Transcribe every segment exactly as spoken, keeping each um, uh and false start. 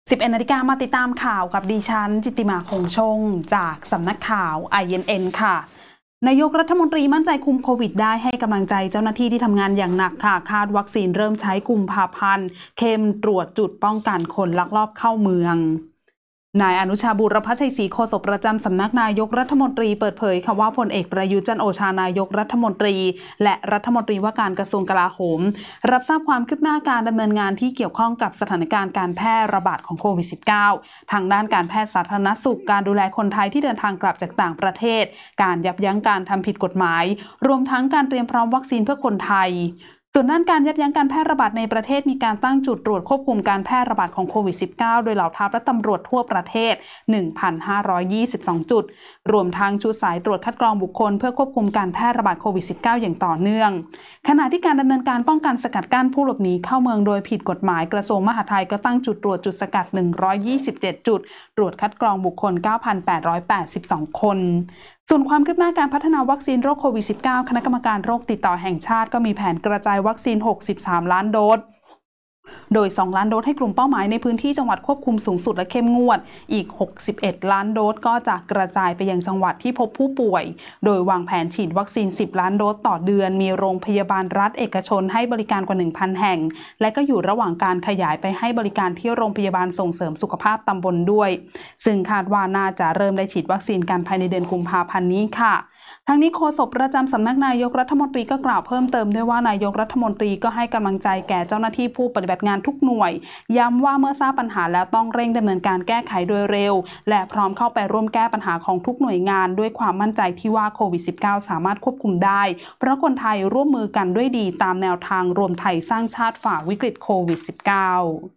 สิบเอ็ดนาฬิกามาติดตามข่าวกับดิฉันจิตติมาคงชงจากสำนักข่าว ไอ เอ็น เอ็น ค่ะนายกรัฐมนตรีมั่นใจคุมโควิดได้ให้กำลังใจเจ้าหน้าที่ที่ทำงานอย่างหนักค่ะคาดวัคซีนเริ่มใช้กุมภาพันธ์เข้มตรวจจุดป้องกันคนลักลอบเข้าเมืองนายอนุชาบุรพชัยศรีโฆษกประจำสำนักนายกรัฐมนตรีเปิดเผยค่ะว่าพลเอกประยุทธ์จันทร์โอชานายกรัฐมนตรีและรัฐมนตรีว่าการกระทรวงกลาโหมรับทราบความคืบหน้าการดำเนินงานที่เกี่ยวข้องกับสถานการณ์การแพร่ระบาดของโควิด สิบเก้า ทางด้านการแพทย์สาธารณสุขการดูแลคนไทยที่เดินทางกลับจากต่างประเทศการยับยั้งการทำผิดกฎหมายรวมทั้งการเตรียมพร้อมวัคซีนเพื่อคนไทยส่วนด้านการยับยั้งการแพร่ระบาดในประเทศมีการตั้งจุดตรวจควบคุมการแพร่ระบาดของโควิด สิบเก้า โดยเหล่าทัพและตำรวจทั่วประเทศ หนึ่งพันห้าร้อยยี่สิบสอง จุดรวมทั้งชุดสายตรวจคัดกรองบุคคลเพื่อควบคุมการแพร่ระบาดโควิด สิบเก้า อย่างต่อเนื่องขณะที่การดำเนินการป้องกันสกัดกั้นผู้หลบหนีเข้าเมืองโดยผิดกฎหมายกระทรวงมหาดไทยก็ตั้งจุดตรวจจุดสกัดหนึ่งร้อยยี่สิบเจ็ดจุดตรวจคัดกรองบุคคล เก้าพันแปดร้อยแปดสิบสอง คนส่วนความคืบหน้าการพัฒนาวัคซีนโรคโควิด สิบเก้า คณะกรรมการโรคติดต่อแห่งชาติก็มีแผนกระจายวัคซีนหกสิบสามล้านโดสโดยสองล้านโดสให้กลุ่มเป้าหมายในพื้นที่จังหวัดควบคุมสูงสุดและเข้มงวดอีกหกสิบเอ็ดล้านโดสก็จะกระจายไปยังจังหวัดที่พบผู้ป่วยโดยวางแผนฉีดวัคซีนสิบล้านโดสต่อเดือนมีโรงพยาบาลรัฐเอกชนให้บริการกว่า หนึ่งพัน แห่งและก็อยู่ระหว่างการขยายไปให้บริการที่โรงพยาบาลส่งเสริมสุขภาพตำบลด้วยซึ่งคาดว่าน่าจะเริ่มได้ฉีดวัคซีนกันภายในเดือนกุมภาพันธ์นี้ค่ะทั้งนี้โฆษกประจำสำนักนายกรัฐมนตรีก็กล่าวเพิ่มเติมด้วยว่านายกรัฐมนตรีก็ให้กำลังใจแก่เจ้าหน้าที่ผู้ปฏิบัติงานทุกหน่วยย้ำว่าเมื่อทราบปัญหาแล้วต้องเร่งดำเนินการแก้ไขโดยเร็วและพร้อมเข้าไปร่วมแก้ปัญหาของทุกหน่วยงานด้วยความมั่นใจที่ว่าโควิด สิบเก้า สามารถควบคุมได้เพราะคนไทยร่วมมือกันด้วยดีตามแนวทางรวมไทยสร้างชาติฝ่าวิกฤตโควิด สิบเก้า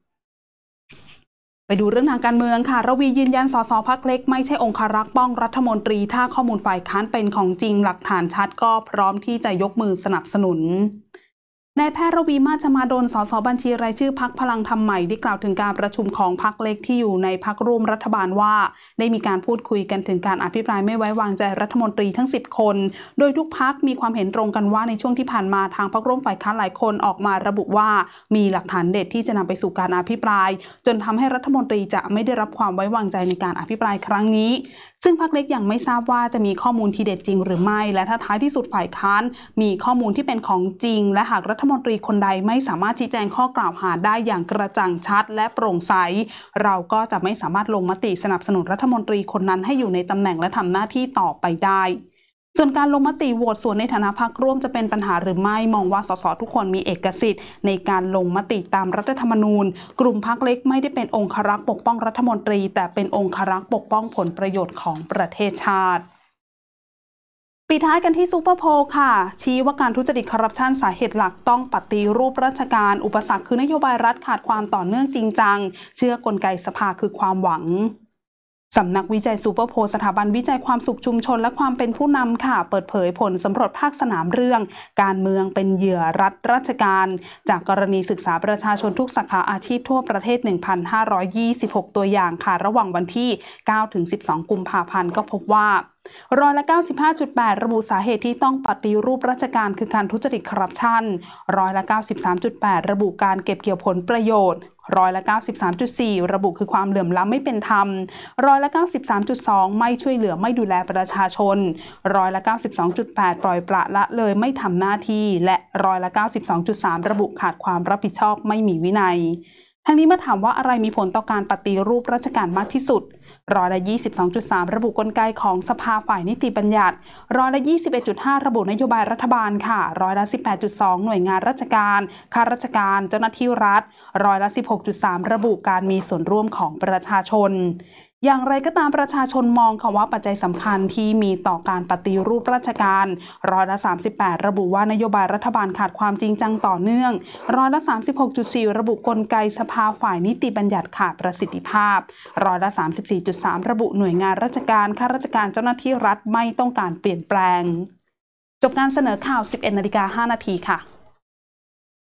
ไปดูเรื่องทางการเมืองค่ะระวียืนยันสสพรรคเล็กไม่ใช่องครักษ์ป้องรัฐมนตรีถ้าข้อมูลฝ่ายค้านเป็นของจริงหลักฐานชัดก็พร้อมที่จะยกมือสนับสนุนนายแพทย์ระวีมาชมาดลสสบัญชีรายชื่อพรรคพลังธรรมใหม่ได้กล่าวถึงการประชุมของพรรคเล็กที่อยู่ในพรรคร่วมรัฐบาลว่าได้มีการพูดคุยกันถึงการอภิปรายไม่ไว้วางใจรัฐมนตรีทั้งสิบคนโดยทุกพรรคมีความเห็นตรงกันว่าในช่วงที่ผ่านมาทางพรรคร่วมฝ่ายค้านหลายคนออกมาระบุว่ามีหลักฐานเด็ดที่จะนำไปสู่การอภิปรายจนทำให้รัฐมนตรีจะไม่ได้รับความไว้วางใจในการอภิปรายครั้งนี้ซึ่งพรรคเล็กยังไม่ทราบว่าจะมีข้อมูลที่เด็ดจริงหรือไม่และถ้าท้ายที่สุดฝ่ายค้านมีข้อมูลที่เป็นของจริงและหากรัฐมนตรีคนใดไม่สามารถชี้แจงข้อกล่าวหาได้อย่างกระจ่างชัดและโปร่งใสเราก็จะไม่สามารถลงมติสนับสนุนรัฐมนตรีคนนั้นให้อยู่ในตำแหน่งและทำหน้าที่ต่อไปได้ส่วนการลงมติโหวตส่วนในฐานะพรรคร่วมจะเป็นปัญหาหรือไม่มองว่าสสทุกคนมีเอกสิทธิ์ในการลงมติตามรัฐธรรมนูญกลุ่มพรรคเล็กไม่ได้เป็นองครักษ์ปกป้องรัฐมนตรีแต่เป็นองครักษ์ปกป้องผลประโยชน์ของประเทศชาติปิดท้ายกันที่ซูเปอร์โพลค่ะชี้ว่าการทุจริตคอร์รัปชันสาเหตุหลักต้องปฏิรูปราชการอุปสรรคคือนโยบายรัฐขาดความต่อเนื่องจริงจังเชื่อกลไกสภาคือความหวังสำนักวิจัยซูเปอร์โพลสถาบันวิจัยความสุขชุมชนและความเป็นผู้นำค่ะเปิดเผยผลสำรวจภาคสนามเรื่องการเมืองเป็นเหยื่อรัฐราชการจากกรณีศึกษาประชาชนทุกสาขาอาชีพทั่วประเทศ หนึ่งพันห้าร้อยยี่สิบหก ตัวอย่างค่ะระหว่างวันที่ เก้าถึงสิบสอง กุมภาพันธ์ก็พบว่าร้อยละ เก้าสิบห้าจุดแปด ระบุสาเหตุที่ต้องปฏิรูปราชการคือการทุจริตคอร์รัปชันร้อยละ เก้าสิบสามจุดแปด ระบุการเก็บเกี่ยวผลประโยชน์ร้อยละ เก้าสิบสามจุดสี่ ระบุคือความเหลื่อมล้ำไม่เป็นธรรมร้อยละ เก้าสิบสามจุดสอง ไม่ช่วยเหลือไม่ดูแลประชาชนร้อยละ เก้าสิบสองจุดแปด ปล่อยปละละเลยไม่ทำหน้าที่และร้อยละ เก้าสิบสองจุดสาม ระบุขาดความรับผิดชอบไม่มีวินัยทั้งนี้เมื่อถามว่าอะไรมีผลต่อการปฏิรูปราชการมากที่สุดร้อยละ ยี่สิบสองจุดสาม ระบุกลไกของสภาฝ่ายนิติบัญญัติร้อยละ ยี่สิบเอ็ดจุดห้า ระบุนโยบายรัฐบาลค่ะร้อยละ สิบแปดจุดสอง หน่วยงานราชการข้าราชการเจ้าหน้าที่รัฐร้อยละ สิบหกจุดสาม ระบุการมีส่วนร่วมของประชาชนอย่างไรก็ตามประชาชนมองค่ะว่าปัจจัยสำคัญที่มีต่อการปฏิรูปราชการร้อยละ สามสิบแปด ระบุว่านโยบายรัฐบาลขาดความจริงจังต่อเนื่องร้อยละ สามสิบหกจุดสี่ ระบุกลไกสภาฝ่ายนิติบัญญัติขาดประสิทธิภาพร้อยละ สามสิบสี่จุดสาม ระบุหน่วยงานราชการข้าราชการเจ้าหน้าที่รัฐไม่ต้องการเปลี่ยนแปลงจบการเสนอข่าว สิบเอ็ดนาฬิกาห้านาทีค่ะ